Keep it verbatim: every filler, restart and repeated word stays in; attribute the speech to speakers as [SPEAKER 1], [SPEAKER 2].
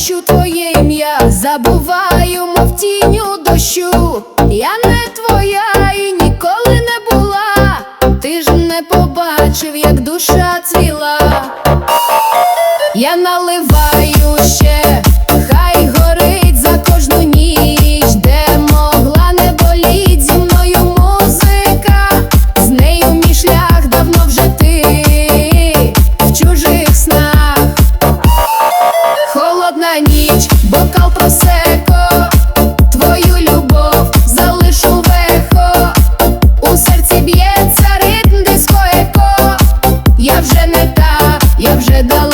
[SPEAKER 1] кращу твоє ім'я, забуваю, мов тінь у дощу. Я не твоя і ніколи не була, ти ж не побачив, як душа цвіла. Я наливаю ще, хай горить за кожну ніч, де могла не боліть зі мною музика. З нею мій шлях давно вже ти в чужих снах. Холодна ніч, бокал просеко, твою любов залишу в ехо. У серці б'ється ритм дискотеко. Я вже не та, я вже дала